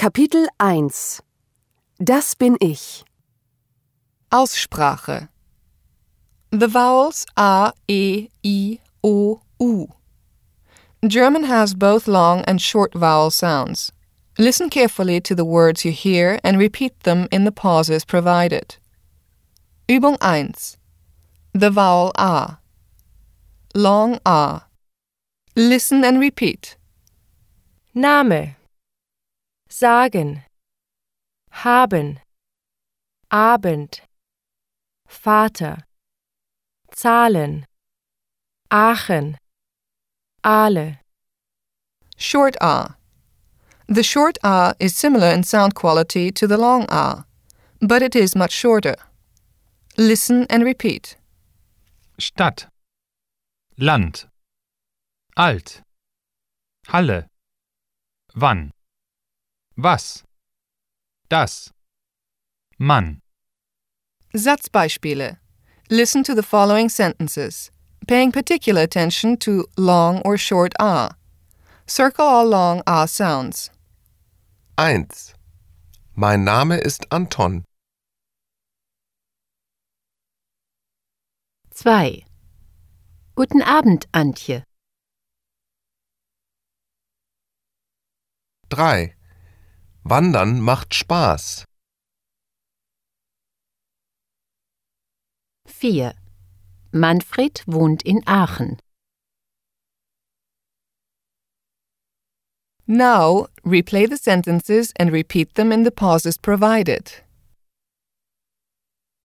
Kapitel 1 Das bin ich. Aussprache. The vowels A, E, I, O, U. German has both long and short vowel sounds. Listen carefully to the words you hear and repeat them in the pauses provided. Übung 1. The vowel A. Long A. Listen and repeat. Name, sagen, haben, Abend, Vater, Zahlen, Aachen, Aale. Short A. The short A is similar in sound quality to the long A, but it is much shorter. Listen and repeat. Stadt, Land, alt, Halle, wann, was, das, Mann. Satzbeispiele. Listen to the following sentences, paying particular attention to long or short A. Circle all long A sounds. 1. Mein Name ist Anton. 2. Guten Abend, Antje. 3. Wandern macht Spaß. 4. Manfred wohnt in Aachen. Now, replay the sentences and repeat them in the pauses provided.